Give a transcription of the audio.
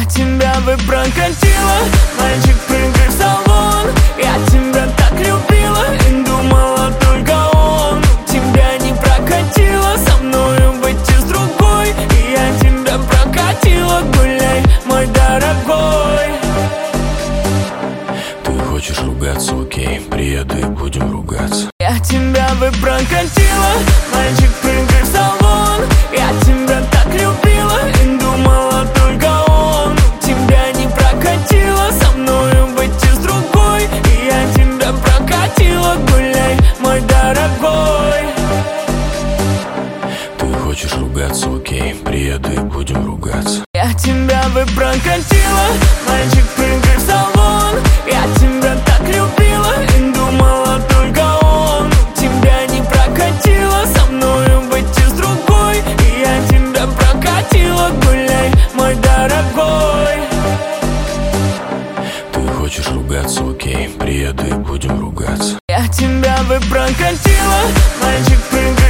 Я тебя бы прокатила, мальчик, прыгай в салон. Я тебя так любила и думала только он. Тебя не прокатило, со мною быть и с другой. И я тебя прокатила, гуляй, мой дорогой. Ты хочешь ругаться, окей, приеду и будем ругаться. Я тебя бы прокатила, мальчик, прыгай в салон. Я тебя так любила и думала только он. Тебя не прокатило, со мною быть и с другой. И я тебя прокатила, гуляй, мой дорогой. Ты хочешь ругаться, окей, приеду и будем ругаться. Я тебя бы прокатила, мальчик, прыгай в салон. Я тебя так любила и думала только он. Тебя не прокатило, со мною быть и с другой. И я тебя прокатила, гуляй, мой дорогой. Ты хочешь ругаться, окей, приеду и будем ругаться. Я тебя бы прокатила, мальчик, прыгай